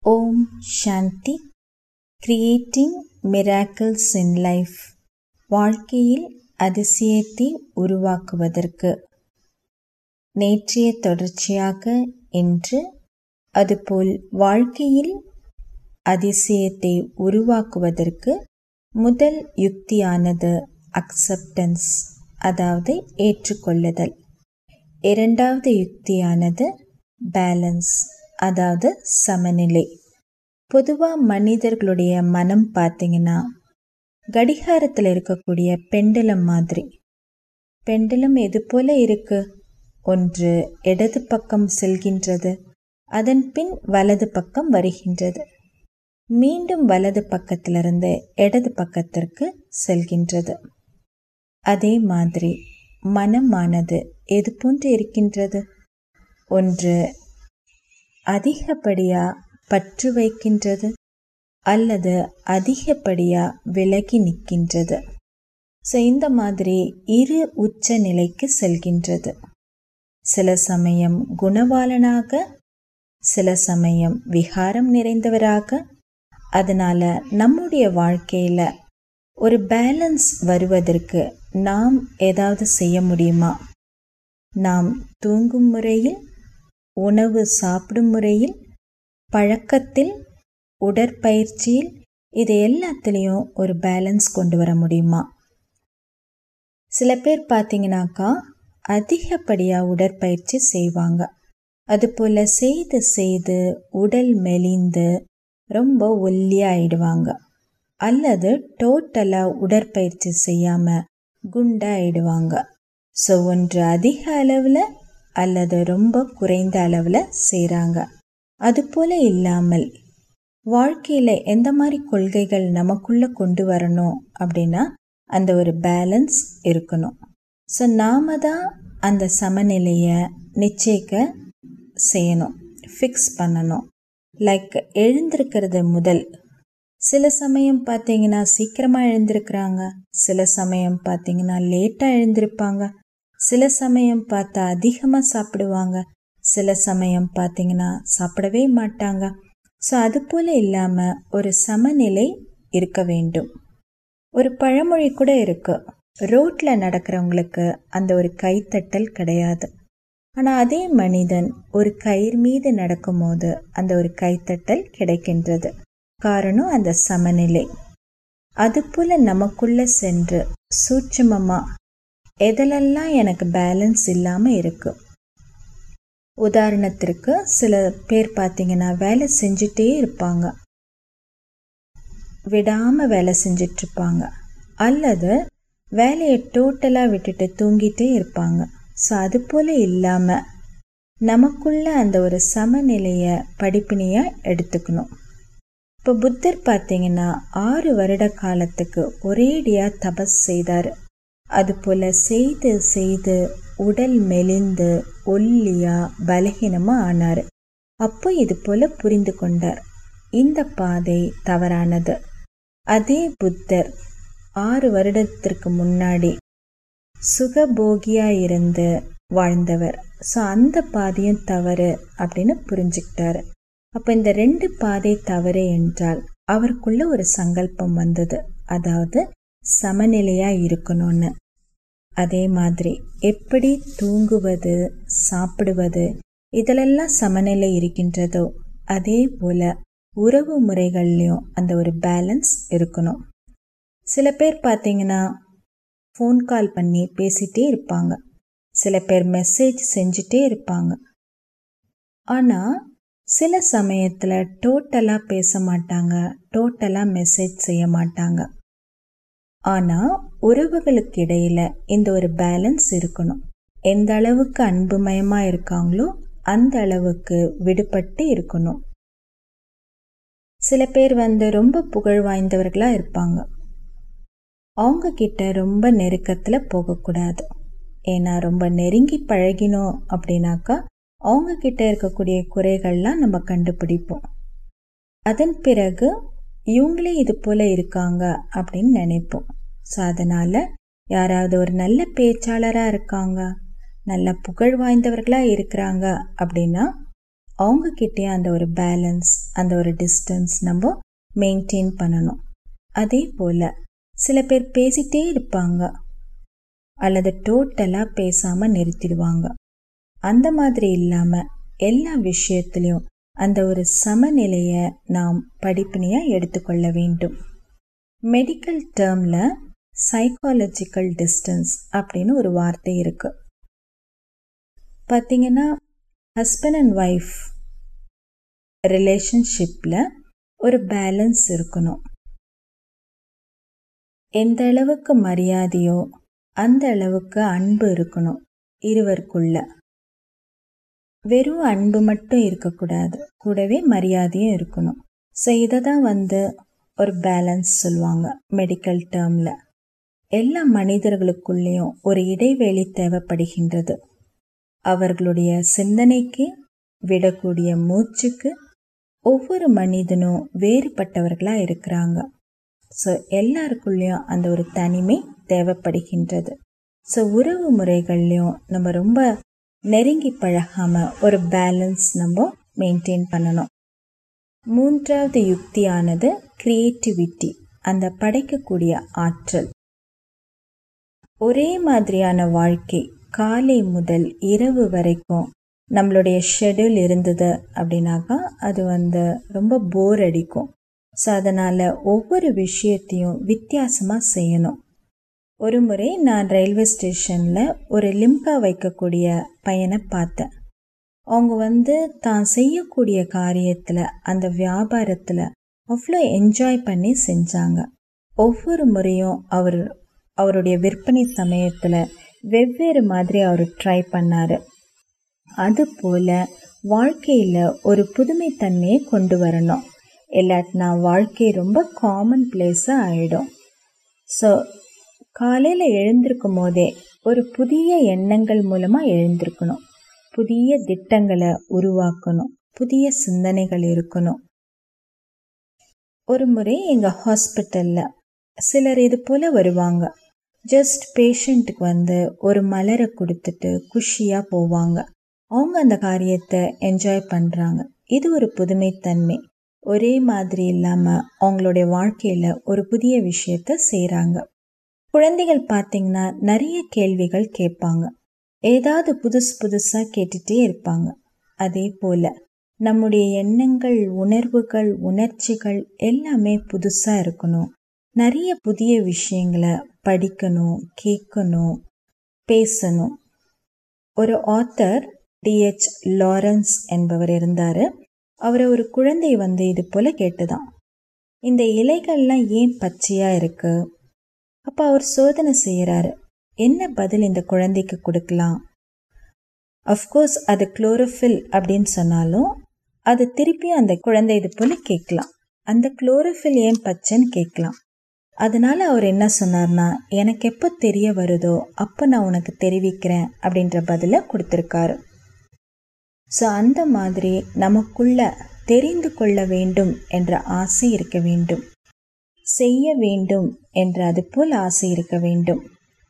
Om Shanti. Creating miracles in life. வாழ்க்கையில் அதிசயத்தை உருவாக்குவதற்கு நேற்றைய தொடர்ச்சியாக இன்று, அதுபோல் வாழ்க்கையில் அதிசயத்தை உருவாக்குவதற்கு முதல் யுக்தியானது அக்செப்டன்ஸ், அதாவது ஏற்றுக்கொள்ளுதல். இரண்டாவது யுக்தியானது பேலன்ஸ், அதாவது சமநிலை. பொதுவாக மனிதர்களுடைய மனம் பார்த்தீங்கன்னா கடிகாரத்தில் இருக்கக்கூடிய பெண்டலம் மாதிரி. பெண்டலம் எது போல இருக்கு? ஒன்று இடது பக்கம் செல்கின்றது, அதன் பின் வலது பக்கம் வருகின்றது, மீண்டும் வலது பக்கத்திலிருந்து இடது பக்கத்திற்கு செல்கின்றது. அதே மாதிரி மனமானது எது போன்று இருக்கின்றது? ஒன்று அதிகப்படியா பற்று வைக்கின்றது, அல்லது அதிகப்படியா விலகி நிற்கின்றது. ஸோ இந்த மாதிரி இரு உச்ச நிலைக்கு செல்கின்றது. சில சமயம் குணவாளனாக, சில சமயம் விகாரம் நிறைந்தவராக. அதனால நம்முடைய வாழ்க்கையில ஒரு பேலன்ஸ் வருவதற்கு நாம் ஏதாவது செய்ய முடியுமா? நாம் தூங்கும் முறையில், உணவு சாப்பிடும் முறையில், பழக்கத்தில், உடற்பயிற்சியில், இது எல்லாத்துலேயும் ஒரு பேலன்ஸ் கொண்டு வர முடியுமா? சில பேர் பார்த்தீங்கன்னாக்கா அதிகப்படியாக உடற்பயிற்சி செய்வாங்க. அதுபோல் செய்து செய்து உடல் மெலிந்து ரொம்ப ஒல்லியாகிடுவாங்க. அல்லது டோட்டலாக உடற்பயிற்சி செய்யாமல் குண்டாயிடுவாங்க. ஸோ ஒன்று அதிக அளவில் அல்லது ரொம்ப குறைந்த அளவில் செய்கிறாங்க. அதுபோல் இல்லாமல் வாழ்க்கையில் எந்த மாதிரி கொள்கைகள் நமக்குள்ளே கொண்டு வரணும் அப்படின்னா அந்த ஒரு பேலன்ஸ் இருக்கணும். ஸோ நாம் தான் அந்த சமநிலையை நிச்சயிக்க செய்யணும், ஃபிக்ஸ் பண்ணணும். லைக் எழுந்திருக்கிறது முதல். சில சமயம் பார்த்தீங்கன்னா சீக்கிரமாக எழுந்திருக்கிறாங்க, சில சமயம் பார்த்தீங்கன்னா லேட்டாக எழுந்திருப்பாங்க, சில சமயம் பார்த்தா அதிகமாக சாப்பிடுவாங்க, சில சமயம் பார்த்தீங்கன்னா சாப்பிடவே மாட்டாங்க. ஸோ அது போல் இல்லாமல் ஒரு சமநிலை இருக்க வேண்டும். ஒரு பழமொழி கூட இருக்கு, ரோட்டில் நடக்கிறவங்களுக்கு அந்த ஒரு கைத்தட்டல் கிடையாது. ஆனால் அதே மனிதன் ஒரு கயிறு மீது நடக்கும்போது அந்த ஒரு கைத்தட்டல் கிடைக்கின்றது. காரணம் அந்த சமநிலை. அதுபோல் நமக்குள்ளே சென்று சூட்சுமமாக எதிலெல்லாம் எனக்கு பேலன்ஸ் இல்லாமல் இருக்கு. உதாரணத்திற்கு சில பேர் பார்த்தீங்கன்னா வேலை செஞ்சுட்டே இருப்பாங்க, விடாமல் வேலை செஞ்சிட்ருப்பாங்க, அல்லது வேலையை டோட்டலாக விட்டுட்டு தூங்கிட்டே இருப்பாங்க. ஸோ அது போல் இல்லாமல் நமக்குள்ள அந்த ஒரு சமநிலையை படிப்பினையாக எடுத்துக்கணும். இப்போ புத்தர் பார்த்தீங்கன்னா 6 வருட காலத்துக்கு ஒரேடியாக தபஸ் செய்தார். அதுபோல் செய்து செய்து உடல் மெலிந்து ஒல்லியாக பலகீனமாக ஆனார். அப்போ இது போல் புரிந்து கொண்டார், இந்த பாதை தவறானது. அதே புத்தர் 6 வருடத்திற்கு முன்னாடி சுகபோகியாக இருந்து வாழ்ந்தவர். ஸோ அந்த பாதையும் தவறு அப்படின்னு புரிஞ்சுக்கிட்டாரு. அப்போ இந்த 2 பாதை தவறு என்றால் அவருக்குள்ள ஒரு சங்கல்பம் வந்தது, அதாவது சமநிலையாக இருக்கணும்னு. அதே மாதிரி எப்படி தூங்குவது, சாப்பிடுவது, இதிலெல்லாம் சமநிலை இருக்கின்றதோ அதே போல் உறவு முறைகள்லையும் அந்த ஒரு பேலன்ஸ் இருக்கணும். சில பேர் பார்த்தீங்கன்னா ஃபோன் கால் பண்ணி பேசிகிட்டே இருப்பாங்க, சில பேர் மெசேஜ் செஞ்சுட்டே இருப்பாங்க. ஆனால் சில சமயத்தில் டோட்டலாக பேச மாட்டாங்க, டோட்டலாக மெசேஜ் செய்ய மாட்டாங்க. ஆனால் உறவுகளுக்கு இடையில் இந்த ஒரு பேலன்ஸ் இருக்கணும். எந்த அளவுக்கு அன்புமயமாக இருக்காங்களோ அந்த அளவுக்கு விடுபட்டு இருக்கணும். சில பேர் ரொம்ப புகழ் வாய்ந்தவர்களாக இருப்பாங்க, அவங்க கிட்ட ரொம்ப நெருக்கத்தில் போகக்கூடாது. ஏன்னா ரொம்ப நெருங்கி பழகினோம் அப்படின்னாக்கா அவங்க கிட்ட இருக்கக்கூடிய குறைகள்லாம் நம்ம கண்டுபிடிப்போம். அதன் பிறகு இவங்களே இது போல இருக்காங்க அப்படின்னு நினைப்போம். ஸோ அதனால் யாராவது ஒரு நல்ல பேச்சாளராக இருக்காங்க, நல்ல புகழ் வாய்ந்தவர்களாக இருக்கிறாங்க அப்படின்னா அவங்கக்கிட்டே அந்த ஒரு பேலன்ஸ், அந்த ஒரு டிஸ்டன்ஸ் நம்ம மெயின்டைன் பண்ணணும். அதே போல் சில பேர் பேசிகிட்டே இருப்பாங்க அல்லது டோட்டலாக பேசாமல் நிறுத்திடுவாங்க. அந்த மாதிரி இல்லாமல் எல்லா விஷயத்துலையும் அந்த ஒரு சமநிலையை நாம் படிப்பினையாக எடுத்துக்கொள்ள வேண்டும். மெடிக்கல் டேர்மில் சைக்காலஜிக்கல் டிஸ்டன்ஸ் அப்படின்னு ஒரு வார்த்தை இருக்குது. பார்த்தீங்கன்னா ஹஸ்பண்ட் அண்ட் ஒய்ஃப் ரிலேஷன்ஷிப்பில் ஒரு பேலன்ஸ் இருக்கணும். எந்த அளவுக்கு மரியாதையோ அந்த அளவுக்கு அன்பு இருக்கணும் இருவருக்குள்ள. வெறும் அன்பு மட்டும் இருக்கக்கூடாது, கூடவே மரியாதையும் இருக்கணும். ஸோ இதை தான் ஒரு பேலன்ஸ் சொல்லுவாங்க மெடிக்கல் டேர்மில். எல்லா மனிதர்களுக்குள்ளேயும் ஒரு இடைவெளி தேவைப்படுகின்றது. அவர்களுடைய சிந்தனைக்கு, விடக்கூடிய மூச்சுக்கு ஒவ்வொரு மனிதனும் வேறுபட்டவர்களாக இருக்கிறாங்க. ஸோ எல்லாருக்குள்ளேயும் அந்த ஒரு தனிமை தேவைப்படுகின்றது. ஸோ உறவு முறைகள்லையும் நம்ம ரொம்ப நெருங்கி பழகாமல் ஒரு பேலன்ஸ் நம்ம மெயின்டைன் பண்ணணும். மூன்றாவது யுக்தியானது கிரியேட்டிவிட்டி, அந்த படைக்கக்கூடிய ஆற்றல். ஒரே மாதிரியான வாழ்க்கை காலை முதல் இரவு வரைக்கும் நம்மளுடைய ஷெட்யூல் இருந்தது அப்படின்னாக்கா அது ரொம்ப போர் அடிக்கும். ஸோ அதனால் ஒவ்வொரு விஷயத்தையும் வித்தியாசமாக செய்யணும். ஒரு முறை நான் ரயில்வே ஸ்டேஷனில் ஒரு லிம்கா வைக்கக்கூடிய பையனை பார்த்தேன். அவங்க தான் செய்யக்கூடிய காரியத்தில், அந்த வியாபாரத்தில் அவ்வளோ என்ஜாய் பண்ணி செஞ்சாங்க. ஒவ்வொரு முறையும் அவருடைய விற்பனை சமயத்தில் வெவ்வேறு மாதிரி அவர் ட்ரை பண்ணார். அதுபோல் வாழ்க்கையில் ஒரு புதுமைத்தன்மையை கொண்டு வரணும். இல்லாட்டினா வாழ்க்கை ரொம்ப காமன் பிளேஸாக ஆகிடும். ஸோ காலையில் எழுந்திருக்கும் போதே ஒரு புதிய எண்ணங்கள் மூலமாக எழுந்திருக்கணும். புதிய திட்டங்களை உருவாக்கணும். புதிய சிந்தனைகள் இருக்கணும். ஒரு முறை எங்கள் ஹாஸ்பிட்டலில் சிலர் இது போல் வருவாங்க. ஜஸ்ட் பேஷண்ட்டுக்கு ஒரு மலரை கொடுத்துட்டு குஷியாக போவாங்க. அவங்க அந்த காரியத்தை என்ஜாய் பண்ணுறாங்க. இது ஒரு புதுமைத்தன்மை. ஒரே மாதிரி இல்லாமல் அவங்களுடைய வாழ்க்கையில் ஒரு புதிய விஷயத்தை செய்கிறாங்க. குழந்தைகள் பார்த்திங்கன்னா நிறைய கேள்விகள் கேட்பாங்க. ஏதாவது புதுசாக கேட்டுகிட்டே இருப்பாங்க. அதே போல் நம்முடைய எண்ணங்கள், உணர்வுகள், உணர்ச்சிகள் எல்லாமே புதுசாக இருக்கணும். நிறைய புதிய விஷயங்களை படிக்கணும், கேட்கணும், பேசணும். ஒரு ஆத்தர் D.H. லாரன்ஸ் என்பவர் இருந்தார். அவரை ஒரு குழந்தை இது போல் கேட்டுதான், இந்த இலைகள்லாம் ஏன் பச்சையாக இருக்கு? அப்போ அவர் சோதனை செய்கிறாரு. என்ன பதில் இந்த குழந்தைக்கு கொடுக்கலாம்? அஃப்கோர்ஸ் அது குளோரோஃபில் அப்படின்னு சொன்னாலும் அது திருப்பியும் அந்த குழந்தை இது போல் கேட்கலாம். அந்த குளோரோஃபில் ஏன் பச்சைன்னு கேட்கலாம். அதனால அவர் என்ன சொன்னார்னா, எனக்கு எப்போ தெரிய வருதோ அப்போ நான் உனக்கு தெரிவிக்கிறேன் அப்படின்ற பதிலை கொடுத்துருக்காரு. ஸோ அந்த மாதிரி நமக்குள்ள தெரிந்து கொள்ள வேண்டும் என்ற ஆசை இருக்க வேண்டும். செய்ய வேண்டும் என்ற அது போல் ஆசை இருக்க வேண்டும்.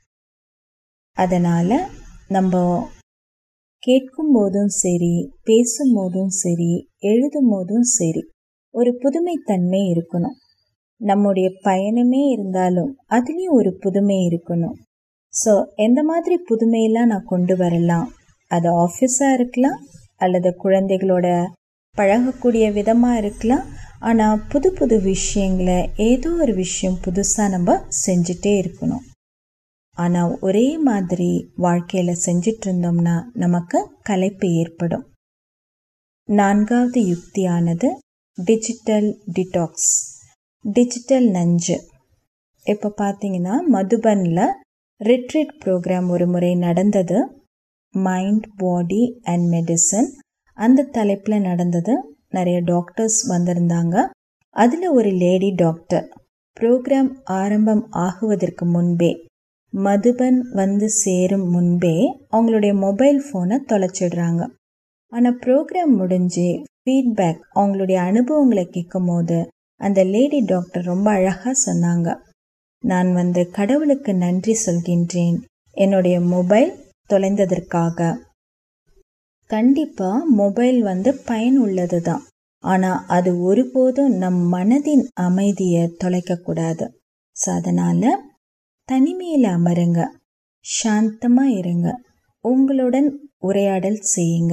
அதனால் நம்ம கேட்கும் போதும் சரி, பேசும் போதும் சரி, எழுதும் போதும் சரி, ஒரு புதுமைத்தன்மை இருக்கணும். நம்முடைய பயணமே இருந்தாலும் அதுலேயும் ஒரு புதுமை இருக்கணும். ஸோ எந்த மாதிரி புதுமையெல்லாம் நான் கொண்டு வரலாம்? அது ஆஃபீஸாக இருக்கலாம் அல்லது குழந்தைகளோட பழகக்கூடிய விதமாக இருக்கலாம். ஆனால் புது புது விஷயங்களை, ஏதோ ஒரு விஷயம் புதுசாக நம்ம செஞ்சிட்டே இருக்கணும். ஆனால் ஒரே மாதிரி வாழ்க்கையில் செஞ்சிட்டு இருந்தோம்னா நமக்கு களைப்பு ஏற்படும். நான்காவது யுக்தியானது டிஜிட்டல் டிடாக்ஸ், டிஜிட்டல் நஞ்சு. இப்போ பார்த்தீங்கன்னா மதுபனில் ரிட்ரீட் ப்ரோக்ராம் ஒரு முறை நடந்தது. மைண்ட், பாடி அண்ட் மெடிசன் அந்த தலைப்பில் நடந்தது. நிறைய டாக்டர்ஸ் வந்திருந்தாங்க. அதில் ஒரு லேடி டாக்டர் ப்ரோக்ராம் ஆரம்பம் ஆகுவதற்கு முன்பே, மதுபன் சேரும் முன்பே அவங்களுடைய மொபைல் ஃபோனை தொலைச்சிடுறாங்க. ஆனால் ப்ரோக்ராம் முடிஞ்சு ஃபீட்பேக், அவங்களுடைய அனுபவங்களை கேட்கும் போது அந்த லேடி டாக்டர் ரொம்ப அழகாக சொன்னாங்க, நான் கடவுளுக்கு நன்றி சொல்கின்றேன் என்னுடைய மொபைல் தொலைந்ததற்காக. கண்டிப்பாக மொபைல் பயனுள்ளது தான். ஆனால் அது ஒருபோதும் நம் மனதின் அமைதியை தொலைக்கக்கூடாது. ஸோ அதனால் தனிமையில் அமருங்க, சாந்தமாக இருங்க, உங்களுடன் உரையாடல் செய்யுங்க.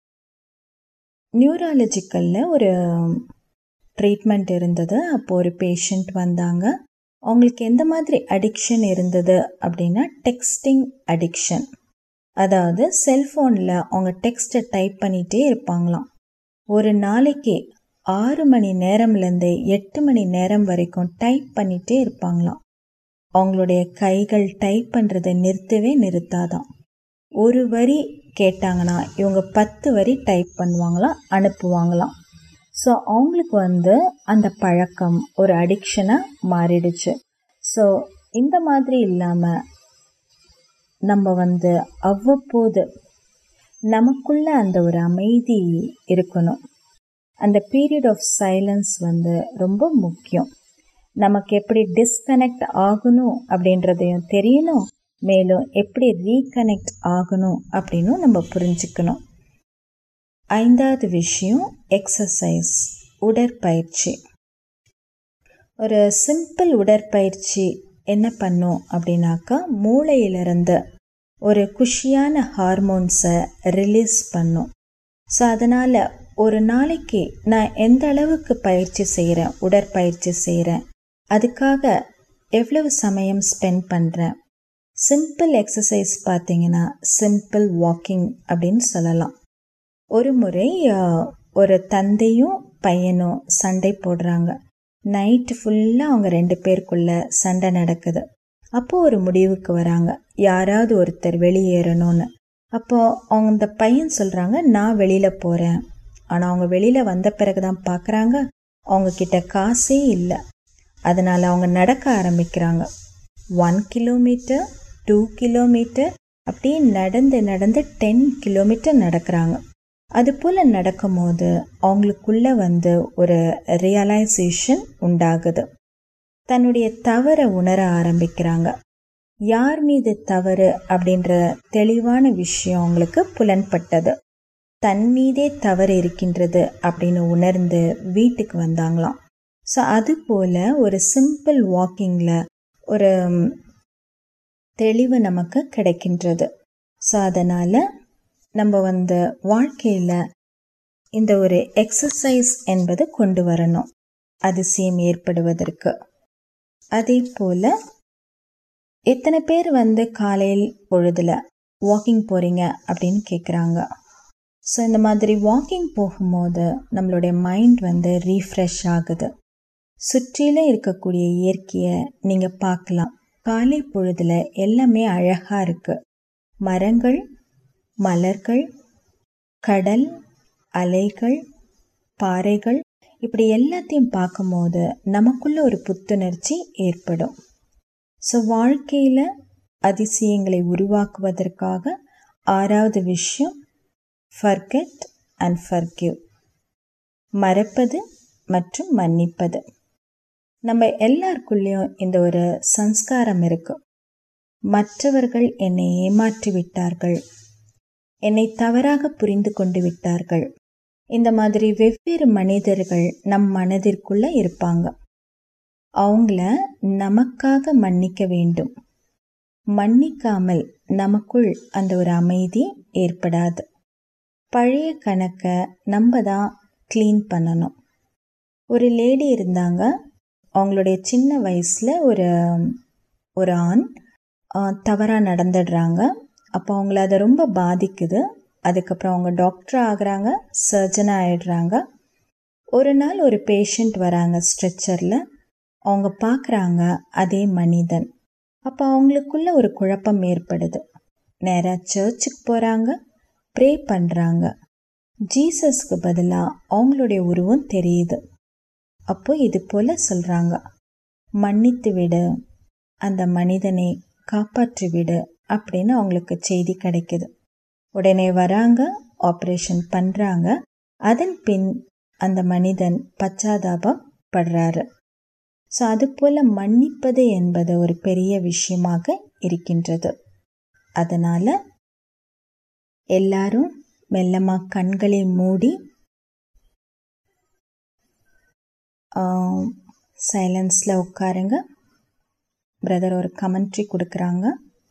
நியூராலஜிக்கலில் ஒரு ட்ரீட்மெண்ட் இருந்தது. அப்போது ஒரு பேஷண்ட் வந்தாங்க. அவங்களுக்கு எந்த மாதிரி அடிக்ஷன் இருந்தது அப்படின்னா டெக்ஸ்டிங் அடிக்ஷன். அதாவது செல்ஃபோனில் அவங்க டெக்ஸ்ட்டை டைப் பண்ணிகிட்டே இருப்பாங்களாம். ஒரு நாளைக்கு 6 மணி நேரம்லேருந்து 8 மணி நேரம் வரைக்கும் டைப் பண்ணிகிட்டே இருப்பாங்களாம். அவங்களுடைய கைகள் டைப் பண்ணுறதை நிறுத்தவே நிறுத்தாதான். ஒரு வரி கேட்டாங்கன்னா இவங்க 10 வரி டைப் பண்ணுவாங்களாம், அனுப்புவாங்களாம். ஸோ அவங்களுக்கு அந்த பழக்கம் ஒரு அடிக்ஷனாக மாறிடுச்சு. ஸோ இந்த மாதிரி இல்லாமல் நம்ம அவ்வப்போது நமக்குள்ள அந்த ஒரு அமைதி இருக்கணும். அந்த பீரியட் ஆஃப் சைலன்ஸ் ரொம்ப முக்கியம். நமக்கு எப்படி டிஸ்கனெக்ட் ஆகணும் அப்படின்றதையும் தெரியணும், மேலும் எப்படி ரீகனெக்ட் ஆகணும் அப்படின்னும் நம்ம புரிஞ்சுக்கணும். 5வது விஷயம் எக்ஸசைஸ், உடற்பயிற்சி. ஒரு சிம்பிள் உடற்பயிற்சி என்ன பண்ணும் அப்படின்னாக்கா மூளையிலிருந்து ஒரு குஷியான ஹார்மோன்ஸை ரிலீஸ் பண்ணும். ஸோ அதனால் ஒரு நாளைக்கு நான் எந்த அளவுக்கு பயிற்சி செய்கிறேன், உடற்பயிற்சி செய்கிறேன், அதுக்காக எவ்வளவு சமயம் ஸ்பெண்ட் பண்ணுறேன். சிம்பிள் எக்ஸசைஸ் பார்த்தீங்கன்னா சிம்பிள் வாக்கிங் அப்படின்னு சொல்லலாம். ஒரு முறை ஒரு தந்தையும் பையனும் சண்டை போடுறாங்க. நைட்டு ஃபுல்லாக அவங்க 2 பேருக்குள்ள சண்டை நடக்குது. அப்போது ஒரு முடிவுக்கு வராங்க, யாராவது ஒருத்தர் வெளியேறணும்னு. அப்போது அவங்க அந்த பையன் சொல்கிறாங்க, நான் வெளியில் போகிறேன். ஆனால் அவங்க வெளியில் வந்த பிறகு தான் பார்க்குறாங்க அவங்கக்கிட்ட காசே இல்லை. அதனால் அவங்க நடக்க ஆரம்பிக்கிறாங்க. 1 கிலோமீட்டர், 2 கிலோமீட்டர், அப்படியே நடந்து நடந்து 10 கிலோமீட்டர் நடக்கிறாங்க. அதுபோல் நடக்கும்போது அவங்களுக்குள்ள ஒரு ரியலைசேஷன் உண்டாகுது. தன்னுடைய தவறை உணர ஆரம்பிக்கிறாங்க. யார் மீது தவறு அப்படின்ற தெளிவான விஷயம் அவங்களுக்கு புலன்பட்டது. தன் மீதே தவறு இருக்கின்றது அப்படின்னு உணர்ந்து வீட்டுக்கு வந்தாங்களாம். ஸோ அதுபோல் ஒரு சிம்பிள் வாக்கிங்கில் ஒரு தெளிவு நமக்கு கிடைக்கின்றது. ஸோ அதனால் நம்ம வாழ்க்கையில் இந்த ஒரு எக்ஸசைஸ் என்பது கொண்டு வரணும், அதிசயம் ஏற்படுவதற்கு. அதே போல் எத்தனை பேர் காலையில் பொழுதில் வாக்கிங் போகிறீங்க அப்படின்னு கேட்குறாங்க. ஸோ இந்த மாதிரி வாக்கிங் போகும்போது நம்மளுடைய மைண்ட் ரீஃப்ரெஷ் ஆகுது. சுற்றிலும் இருக்கக்கூடிய இயற்கையை நீங்கள் பார்க்கலாம். காலை பொழுதில் எல்லாமே அழகாக இருக்குது. மரங்கள், மலர்கள், கடல், அலைகள், பாறைகள், இப்படி எல்லாத்தையும் பார்க்கும்போது நமக்குள்ள ஒரு புத்துணர்ச்சி ஏற்படும். ஸோ வாழ்க்கையில் அதிசயங்களை உருவாக்குவதற்காக 6வது விஷயம் ஃபர்கெட் அண்ட் ஃபர்கிவ், மறப்பது மற்றும் மன்னிப்பது. நம்ம எல்லாருக்குள்ளேயும் இந்த ஒரு சம்ஸ்காரம் இருக்குது. மற்றவர்கள் என்னை ஏமாற்றி விட்டார்கள், என்னை தவறாக புரிந்து கொண்டு விட்டார்கள். இந்த மாதிரி வெவ்வேறு மனிதர்கள் நம் மனதிற்குள்ளே இருப்பாங்க. அவங்கள நமக்காக மன்னிக்க வேண்டும். மன்னிக்காமல் நமக்குள் அந்த ஒரு அமைதி ஏற்படாது. பழைய கணக்கை நம்ம தான் க்ளீன் பண்ணணும். ஒரு லேடி இருந்தாங்க. அவங்களுடைய சின்ன வயசில் ஒரு ஆண் தவறாக நடந்துடுறாங்க. அப்போ அவங்கள அதை ரொம்ப பாதிக்குது. அதுக்கப்புறம் அவங்க டாக்டர் ஆகுறாங்க, சர்ஜனாக ஆகிடுறாங்க. ஒரு நாள் ஒரு பேஷண்ட் வராங்க ஸ்ட்ரெச்சரில். அவங்க பார்க்குறாங்க அதே மனிதன். அப்போ அவங்களுக்குள்ள ஒரு குழப்பம் ஏற்படுது. நேராக சர்ச்சுக்கு போகிறாங்க, ப்ரே பண்ணுறாங்க. ஜீசஸ்க்கு பதிலாக அவங்களுடைய உருவம் தெரியுது. அப்போ இது போல் சொல்கிறாங்க, மன்னித்து விடு, அந்த மனிதனை காப்பாற்றி விடு அப்படின்னு அவங்களுக்கு செய்தி கிடைக்குது. உடனே வராங்க, ஆப்ரேஷன் பண்ணுறாங்க. அதன் பின் அந்த மனிதன் பச்சாதாபம் படுறாரு. ஸோ அதுபோல் மன்னிப்பது என்பது ஒரு பெரிய விஷயமாக இருக்கின்றது. அதனால் எல்லாரும் மெல்லமாக கண்களை மூடி சைலன்ஸில் உட்காருங்க. பிரதர் ஒரு கமெண்ட்ரி கொடுக்குறாங்க.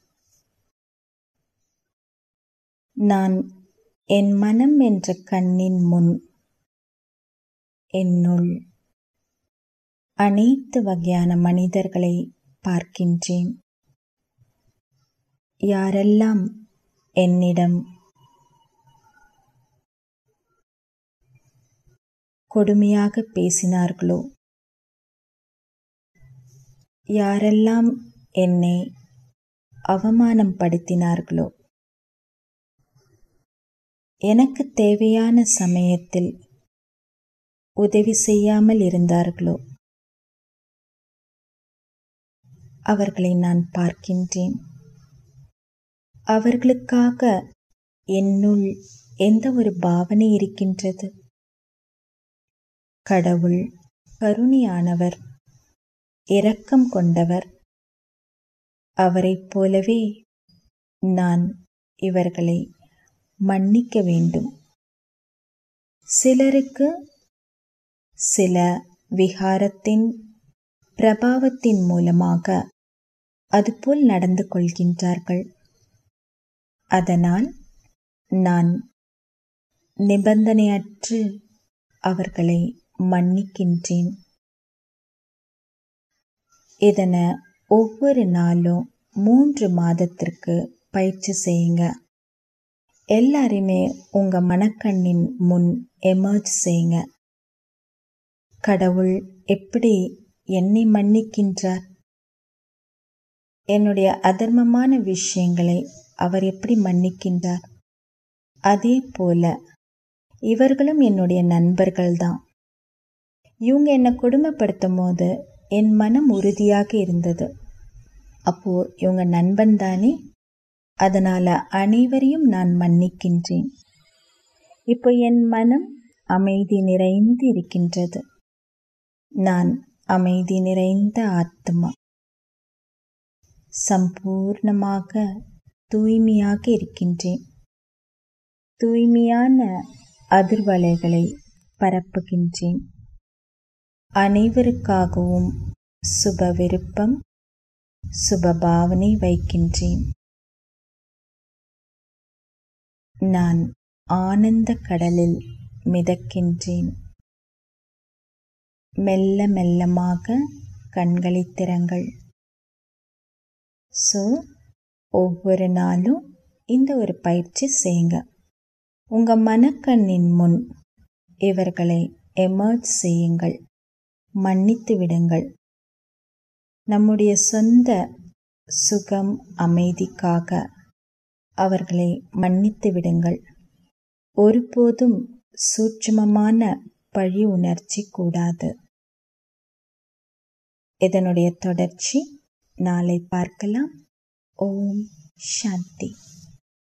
நான் என் மனம் என்ற கண்ணின் முன் என்னுள் அனைத்து வகையான மனிதர்களை பார்க்கின்றேன். யாரெல்லாம் என்னிடம் கொடுமையாக பேசினார்களோ, யாரெல்லாம் என்னை அவமானம் படுத்தினார்களோ, எனக்கு தேவையான சமயத்தில் உதவி செய்யாமல் இருந்தார்களோ, அவர்களை நான் பார்க்கின்றேன். அவர்களுக்காக என்னுள் எந்த ஒரு பாவனை இருக்கின்றது? கடவுள் கருணையானவர், இரக்கம் கொண்டவர். அவரைப் போலவே நான் இவர்களை மன்னிக்க வேண்டும். சிலருக்கு சில விகாரத்தின் பிரபாவத்தின் மூலமாக அதுபோல் நடந்து கொள்கின்றார்கள். அதனால் நான் நிபந்தனையற்று அவர்களை மன்னிக்கின்றேன். இதனை ஒவ்வொரு நாளும் 3 மாதத்திற்கு பயிற்சி செய்யுங்க. எல்லாரையுமே உங்கள் மனக்கண்ணின் முன் எமர்ஜ் செய்யுங்க. கடவுள் எப்படி என்னை மன்னிக்கின்றார்? என்னுடைய அதர்மமான விஷயங்களை அவர் எப்படி மன்னிக்கின்றார்? அதே போல இவர்களும் என்னுடைய நண்பர்கள்தான். இவங்க என்னை கொடுமைப்படுத்தும் போது என் மனம் உறுதியாக இருந்தது. அப்போது இவங்க நண்பன் தானே, அதனால் அனைவரையும் நான் மன்னிக்கின்றேன். இப்போ என் மனம் அமைதி நிறைந்து இருக்கின்றது. நான் அமைதி நிறைந்த ஆத்மா, சம்பூர்ணமாக தூய்மையாக இருக்கின்றேன். தூய்மையான அதிர்வலைகளை பரப்புகின்றேன். அனைவருக்காகவும் சுப விருப்பம், சுப பாவனை வைக்கின்றேன். நான் ஆனந்த கடலில் மிதக்கின்றேன். மெல்ல மெல்லமாக கண்களை திறங்கள். ஒவ்வொரு நாளும் இந்த ஒரு பயிற்சி செய்யுங்க. உங்கள் மனக்கண்ணின் முன் இவர்களை எமர்ஜ் செய்யுங்கள், மன்னித்து விடுங்கள். நம்முடைய சொந்த சுகம் அமைதிக்காக அவர்களை மன்னித்து விடுங்கள். ஒருபோதும் சூட்சுமமான பழி உணர்ச்சி கூடாது. இதனுடைய தொடர்ச்சி நாளை பார்க்கலாம். ஓம் சாந்தி.